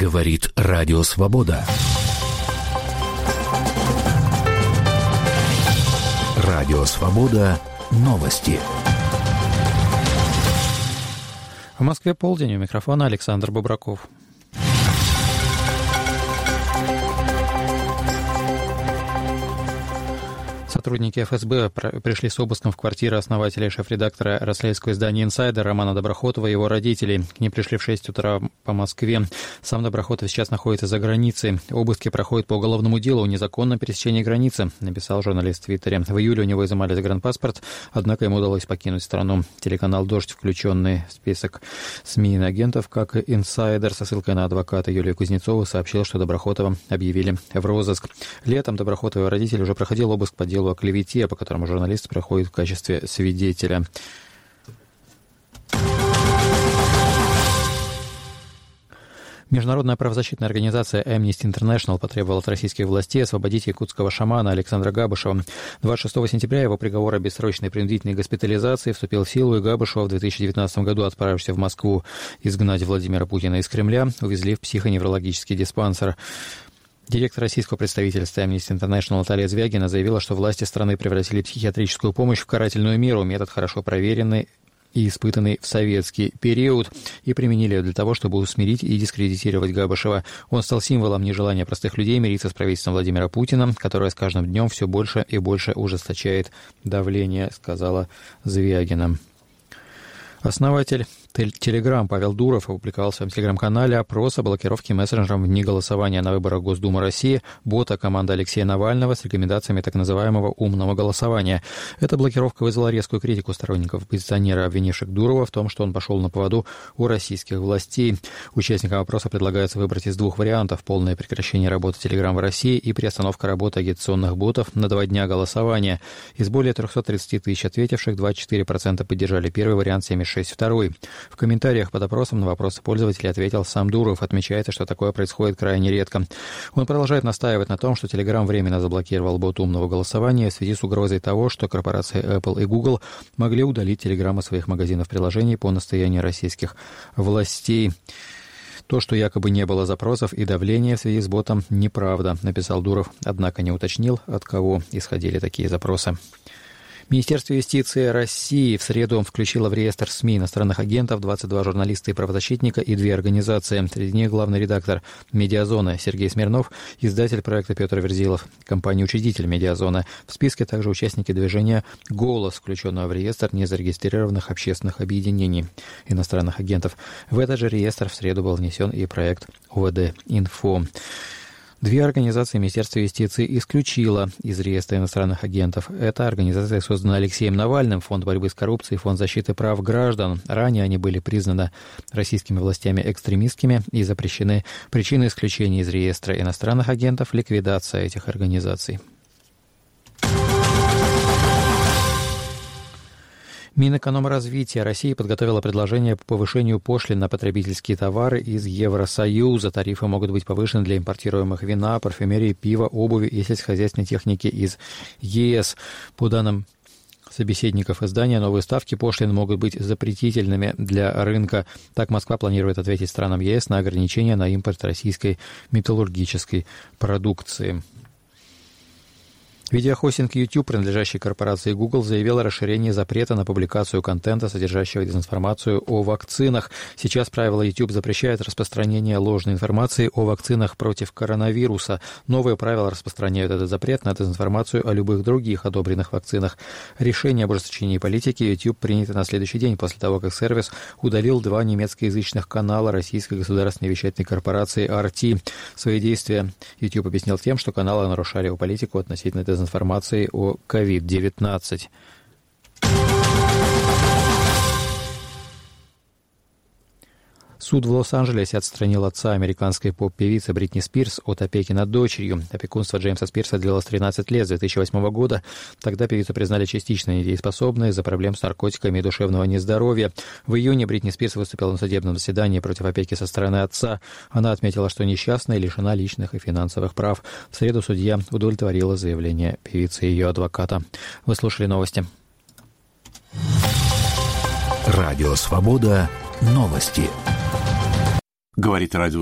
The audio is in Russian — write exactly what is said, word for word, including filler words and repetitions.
Говорит Радио Свобода. Радио Свобода. Новости. В Москве полдень. У микрофона Александр Бобраков. Сотрудники эф эс бэ пришли с обыском в квартиру основателя и шеф-редактора расследовательского издания «Инсайдер» Романа Доброхотова и его родителей. К ним пришли в шесть утра по Москве. Сам Доброхотов сейчас находится за границей. Обыски проходят по уголовному делу о незаконном пересечении границы, написал журналист в Твиттере. В июле у него изымали загранпаспорт, однако ему удалось покинуть страну. Телеканал «Дождь», включенный в список СМИ и агентов, как и «Инсайдер», со ссылкой на адвоката Юлию Кузнецову, сообщил, что Доброхотова объявили в розыск. Летом Доброхотов и его родители уже проходил обыск по делу о клевете, по которому журналист проходит в качестве свидетеля. Международная правозащитная организация Amnesty International потребовала от российских властей освободить якутского шамана Александра Габышева. двадцать шестого сентября его приговор о бессрочной принудительной госпитализации вступил в силу, и Габышева в две тысячи девятнадцатом году, отправившись в Москву изгнать Владимира Путина из Кремля, увезли в психоневрологический диспансер. Директор российского представительства Amnesty International Наталья Звягина заявила, что власти страны превратили психиатрическую помощь в карательную меру, метод хорошо проверенный и испытанный в советский период, и применили ее для того, чтобы усмирить и дискредитировать Габышева. Он стал символом нежелания простых людей мириться с правительством Владимира Путина, которое с каждым днем все больше и больше ужесточает давление, сказала Звягина. Основатель Telegram Павел Дуров опубликовал в своем телеграм-канале опрос о блокировке мессенджером в дни голосования на выборах Госдумы России бота команды Алексея Навального с рекомендациями так называемого умного голосования. Эта блокировка вызвала резкую критику сторонников оппозиционера, обвинивших Дурова в том, что он пошел на поводу у российских властей. Участникам опроса предлагается выбрать из двух вариантов: полное прекращение работы Telegram в России и приостановка работы агитационных ботов на два дня голосования. Из более триста тридцать тысяч ответивших двадцать четыре процента поддержали первый вариант, семьдесят шесть процентов второй. В комментариях под опросом на вопросы пользователей ответил сам Дуров. Отмечается, что такое происходит крайне редко. Он продолжает настаивать на том, что Telegram временно заблокировал бот умного голосования в связи с угрозой того, что корпорации Apple и Google могли удалить Telegram из своих магазинов приложений по настоянию российских властей. То, что якобы не было запросов и давления в связи с ботом, неправда, написал Дуров, однако не уточнил, от кого исходили такие запросы. Министерство юстиции России в среду включило в реестр СМИ иностранных агентов двадцать два журналиста и правозащитника и две организации. Среди них главный редактор «Медиазоны» Сергей Смирнов, издатель проекта Петр Верзилов, компания-учредитель «Медиазоны». В списке также участники движения «Голос», включенного в реестр незарегистрированных общественных объединений иностранных агентов. В этот же реестр в среду был внесен и проект ОВД-Инфо. Две организации Министерства юстиции исключило из реестра иностранных агентов. Эта организация создана Алексеем Навальным, Фонд борьбы с коррупцией, Фонд защиты прав граждан. Ранее они были признаны российскими властями экстремистскими и запрещены. Причина исключения из реестра иностранных агентов – ликвидация этих организаций. Минэкономразвития России подготовила предложение по повышению пошлин на потребительские товары из Евросоюза. Тарифы могут быть повышены для импортируемых вина, парфюмерии, пива, обуви и сельскохозяйственной техники из ЕС. По данным собеседников издания, новые ставки пошлин могут быть запретительными для рынка. Так Москва планирует ответить странам ЕС на ограничения на импорт российской металлургической продукции. Видеохостинг YouTube, принадлежащий корпорации Google, заявил о расширении запрета на публикацию контента, содержащего дезинформацию о вакцинах. Сейчас правила YouTube запрещают распространение ложной информации о вакцинах против коронавируса. Новые правила распространяют этот запрет на дезинформацию о любых других одобренных вакцинах. Решение об ужесточении политики YouTube принято на следующий день после того, как сервис удалил два немецкоязычных канала российской государственной вещательной корпорации ар ти. Свои действия YouTube объяснил тем, что каналы нарушали его политику относительно дезинформации информации о ковид девятнадцать. Суд в Лос-Анджелесе отстранил отца американской поп-певицы Бритни Спирс от опеки над дочерью. Опекунство Джеймса Спирса длилось тринадцать лет, с две тысячи восьмого года. Тогда певицу признали частично недееспособной из-за проблем с наркотиками и душевного нездоровья. В июне Бритни Спирс выступила на судебном заседании против опеки со стороны отца. Она отметила, что несчастна и лишена личных и финансовых прав. В среду судья удовлетворила заявление певицы и ее адвоката. Вы слушали новости. Радио «Свобода». Новости. Говорит радио